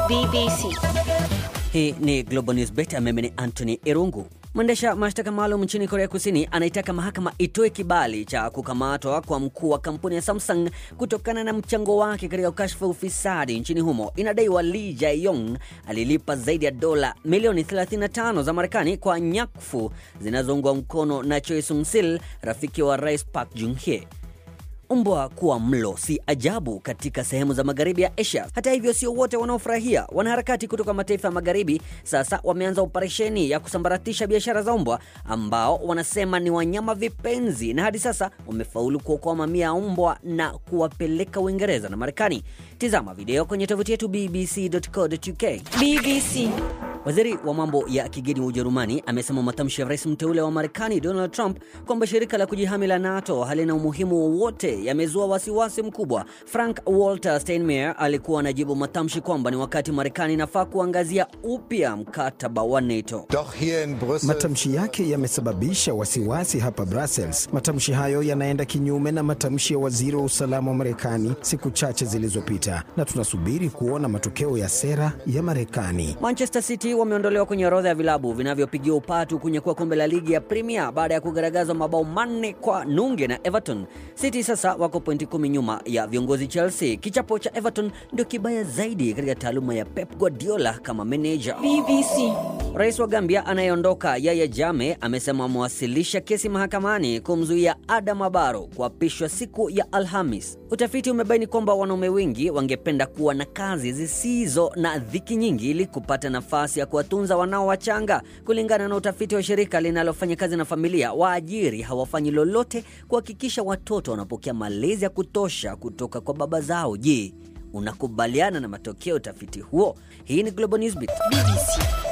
BBC. Hii ni Global News Beat, mimi ni Anthony Irungu. Mwendesha mashtaka maalum nchini Korea Kusini anaitaka mahakama itoe kibali cha kukamatwa kwa mkuu wa kampuni ya Samsung kutokana na mchango wake katika ukashfa ufisadi nchini humo. Inadaiwa Lee Jae-yong alilipa zaidi ya dola milioni 35 za Marekani kwa nyakfu zinazoungwa mkono na Choi Soon-sil, rafiki wa Rais Park Geun-hye. Umbwa kuwa mlo si ajabu katika sehemu za magharibi ya Asia. Hata hivyo sio wote wanaofurahia. Wanaharakati kutoka mataifa ya magharibi sasa wameanza operesheni ya kusambaratisha biashara za umbwa ambao wanasema ni wanyama vipenzi, na hadi sasa wamefaulu kuokoa mamia ya umbwa na kuwapeleka Uingereza na Marekani. Tizama video kwenye tovuti yetu bbc.co.uk. BBC. Waziri wa mambo ya kigeni wa Ujerumani amesema matamshi ya rais mteule wa Marekani Donald Trump kwamba shirika la kujihami la NATO halina umuhimu wowote yamezua wasiwasi mkubwa. Frank-Walter Steinmeier alikuwa anajibu matamshi kwamba ni wakati Marekani inafaa kuangazia upya mkataba wa NATO. Matamshi yake yamesababisha wasiwasi hapa Brussels. Matamshi hayo yanaenda kinyume na matamshi ya waziri wa usalama wa Marekani siku chache zilizopita, na tunasubiri kuona matokeo ya sera ya Marekani. Manchester City wameondolewa kwenye orodha ya vilabu vinavyopigiwa upatu kunyakua kombe la ligi ya Premier baada ya kugaragazwa mabao 4-0 na Everton. City sasa wako pointi 10 nyuma ya viongozi Chelsea. Kichapo cha Everton ndio kibaya zaidi katika taaluma ya Pep Guardiola kama manager. BBC. Rais wa Gambia anayeondoka Yahya Jammeh amesema amewasilisha kesi mahakamani kumzuia Adama Barrow kuapishwa siku ya Alhamis. Utafiti umebaini kwamba wanaume wengi wangependa kuwa na kazi zisizo na dhiki nyingi ili kupata nafasi ya kuwatunza wanao wachanga. Kulingana na utafiti wa shirika linalofanya kazi na familia, waajiri hawafanyi lolote kuhakikisha watoto wanapokea malezi ya kutosha kutoka kwa baba zao. Je, unakubaliana na matokeo utafiti huo? Hii ni Global News Beat. BBC.